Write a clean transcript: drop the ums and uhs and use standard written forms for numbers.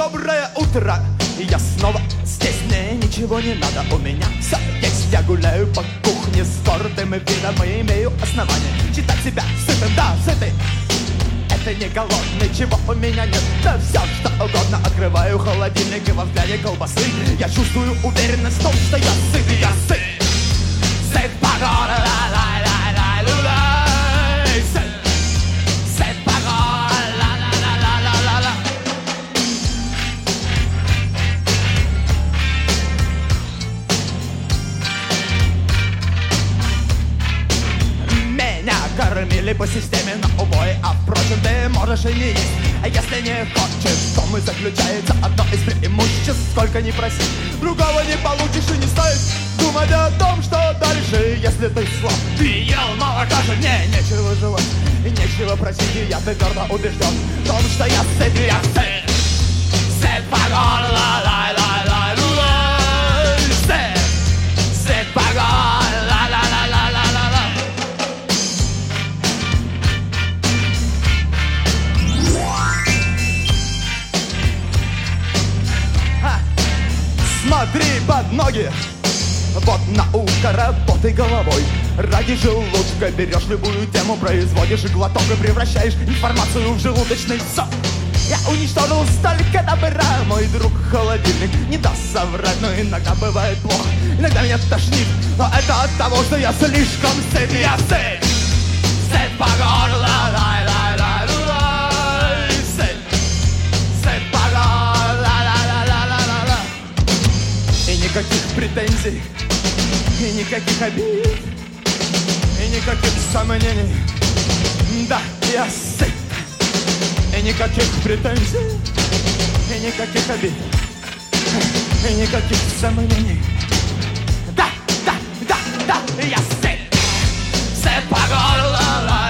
Доброе утро, я снова здесь. Мне ничего не надо, у меня все есть. Я гуляю по кухне с гордым видом и имею основание считать себя сытым, да, сытый. Это не голодный, чего у меня нет, да все что угодно. Открываю холодильник и во взгляде колбасы я чувствую уверенность в том, что я сыт, я сыт. Сыт по горло, ла-ла-ла-ла-ла-ла. Сыт по горло, ла-ла-ла-ла-ла-ла. Меня кормили по системе на убой, а впрочем ты можешь и не есть. А если не хочешь, в том и заключается одно из преимуществ. Сколько ни проси, другого не получишь и не стоит думать о том, что дальше. Если ты слаб, ты ел молока же, мне нечего желать и нечего просить. И я твердо убежден в том, что я сыт, я сыт. Сыт по горло, лай-лай-лай-лай. Сыт, сыт по горло, ла-ла-ла-ла-ла-ла. Смотри под ноги, вот наука, работай головой. Ради желудка берешь любую тему, производишь глоток и превращаешь информацию в желудочный сок. Я уничтожил столько добра, мой друг холодильник не даст соврать. Но иногда бывает плохо, иногда меня тошнит, но это от того, что я слишком сыт. Я сыт, сыт по горло, лай-лай-лай-лай. Сыт, сыт по горло, ла-ла-ла-ла-ла-ла. И никаких претензий, и никаких обид, и никаких сомнений. Да, я сыт. И никаких претензий, и никаких обид, и никаких сомнений. Да, да, да, да, я сыт. Сыт по горло,